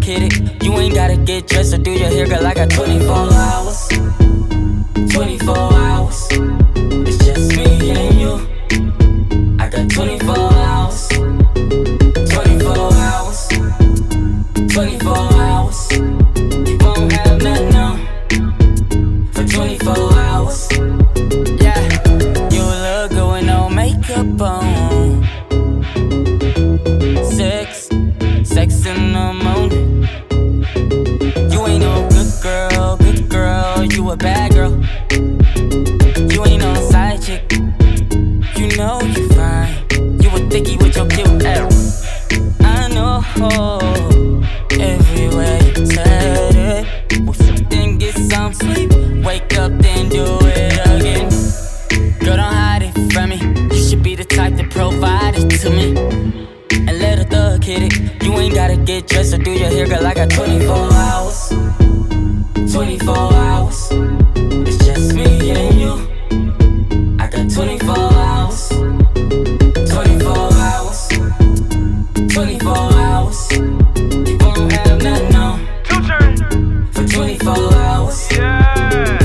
hit it. You ain't gotta get dressed or do your hair, girl. I got 24 hours. 24 hours. It's just me and you. I got 24 hours. 24 hours. 24 hours. You won't have nothing on for 24 hours. Yeah, you look good with no makeup on. Sex in the morning. You ain't no good girl, you a bad girl. You ain't no side chick, you know you fine. You a thicky with your cute ass. I know, everywhere you turn it. Then get some sleep, wake up, then do it again. Girl, don't hide it from me. You should be the type to provide it to me. And let a thug hit it. You ain't gotta get dressed or do your hair, girl. I got 24 hours. 24 hours. It's just me and you. I got 24 hours. 24 hours. 24 hours. You won't have nothing on for 24 hours. Yeah.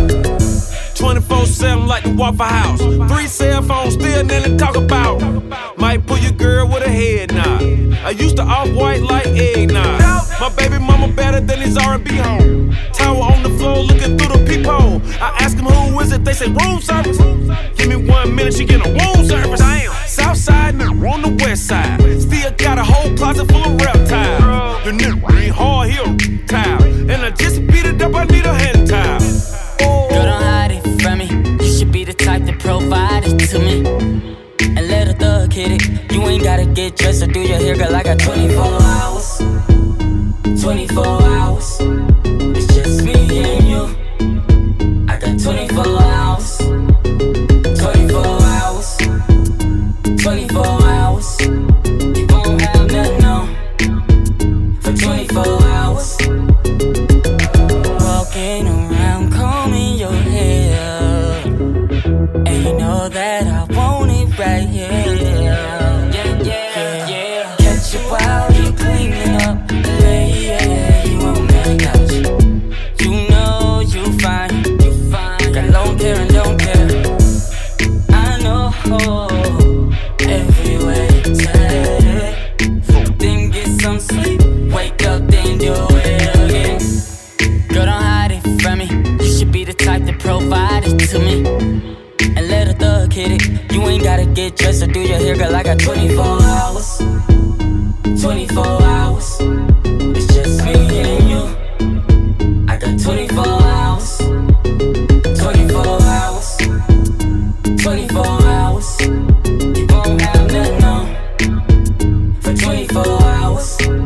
24/7 like the Waffle House. 3 cell phones, still nothing to talk about. Might pull your girl with a head nod. I used to off-white like eggnog. My baby mama better than his R&B home. Tower on the floor looking through the peephole. I ask them who is it, they say room service. Give me 1 minute, she get a room service. South side, nigga on the west side. Still got a whole closet full of reptiles. The nigga ain't hard, he a towel. And I just beat it up, I need a hand towel. Girl, don't hide it from me. You should be the type to provide it to me. And let a thug hit it. You ain't gotta get dressed or do your hair, girl. I got 24 hours. 24 hours. It's just me and you. I got 24 hours. 24 hours. 24 hours. You won't have nothing on for 24 hours. Walking around, combing your hair, and you know that I want it right here. Yeah. Catch you while you cleaning up, yeah. You on that couch. You know you fine. Got long hair and don't care. I know everywhere you turn it. Then get some sleep, wake up, then do it again. Girl, don't hide it from me. You should be the type to provide it to me. And let a thug hit it. You ain't gotta get dressed or do your hair, girl. I got 24 hours. 24 hours. It's just me and you. I got 24 hours. 24 hours. 24 hours. You won't have nothing on for 24 hours.